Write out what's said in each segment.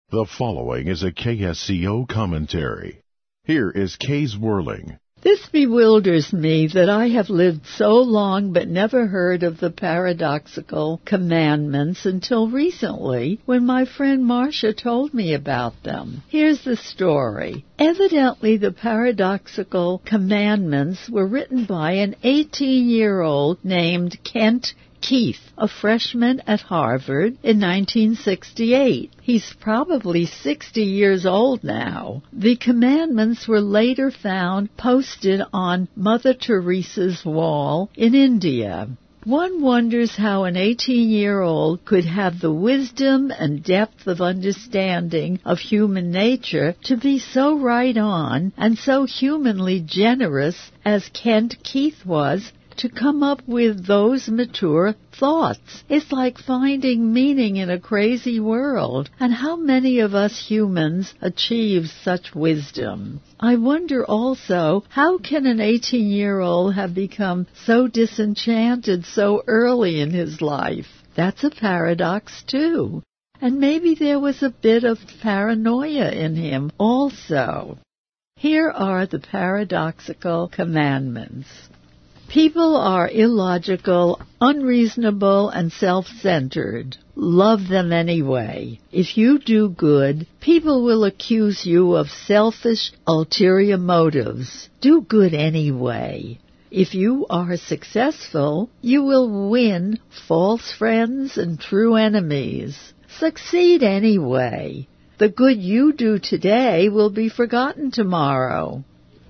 The following is a KSCO commentary. Here is Kay's Whirling. This bewilders me that I have lived so long but never heard of the paradoxical commandments until recently when my friend Marcia told me about them. Here's the story. Evidently the paradoxical commandments were written by an 18-year-old named Kent Keith, a freshman at Harvard in 1968. He's probably 60 years old now. The commandments were later found posted on Mother Teresa's wall in India. One wonders how an 18-year-old could have the wisdom and depth of understanding of human nature to be so right on and so humanly generous as Kent Keith was, to come up with those mature thoughts. It's like finding meaning in a crazy world. And how many of us humans achieve such wisdom? I wonder also, how can an 18-year-old have become so disenchanted so early in his life? That's a paradox, too. And maybe there was a bit of paranoia in him also. Here are the paradoxical commandments. People are illogical, unreasonable, and self-centered. Love them anyway. If you do good, people will accuse you of selfish, ulterior motives. Do good anyway. If you are successful, you will win false friends and true enemies. Succeed anyway. The good you do today will be forgotten tomorrow.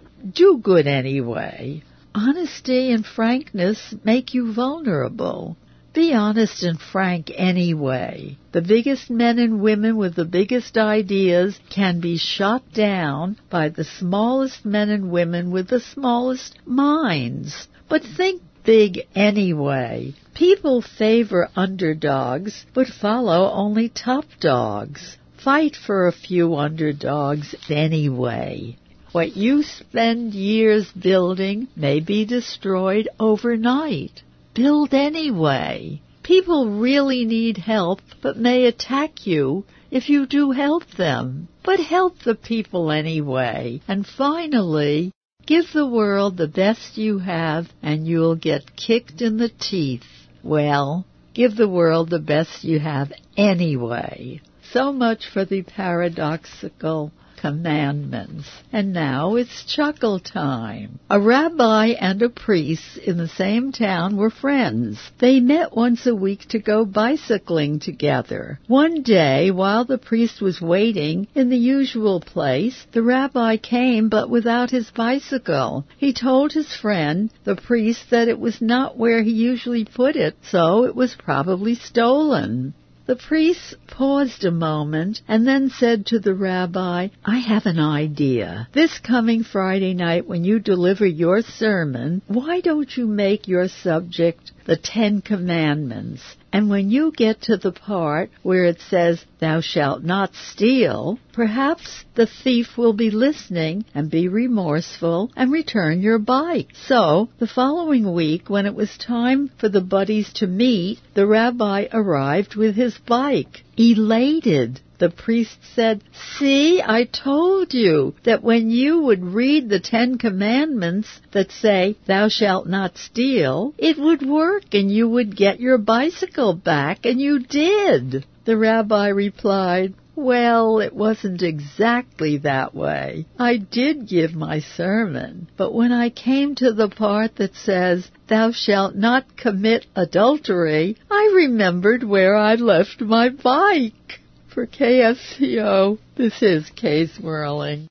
Do good anyway. Honesty and frankness make you vulnerable. Be honest and frank anyway. The biggest men and women with the biggest ideas can be shot down by the smallest men and women with the smallest minds. But think big anyway. People favor underdogs, but follow only top dogs. Fight for a few underdogs anyway. What you spend years building may be destroyed overnight. Build anyway. People really need help, but may attack you if you do help them. But help the people anyway. And finally, give the world the best you have, and you'll get kicked in the teeth. Well, give the world the best you have anyway. So much for the paradoxical commandments. And now it's chuckle time. A rabbi and a priest in the same town were friends. They met once a week to go bicycling together. One day, while the priest was waiting in the usual place, the rabbi came but without his bicycle. He told his friend, the priest, that it was not where he usually put it, so it was probably stolen. The priest paused a moment and then said to the rabbi, I have an idea. This coming Friday night when you deliver your sermon, why don't you make your subject the 10 Commandments? And when you get to the part where it says, thou shalt not steal, perhaps the thief will be listening and be remorseful and return your bike. So, the following week, when it was time for the buddies to meet, the rabbi arrived with his bike, elated. The priest said, see, I told you that when you would read the 10 Commandments that say, thou shalt not steal, it would work and you would get your bicycle back, and you did. The rabbi replied, well, it wasn't exactly that way. I did give my sermon, but when I came to the part that says, thou shalt not commit adultery, I remembered where I left my bike. For KSCO, this is Kay's Whirling.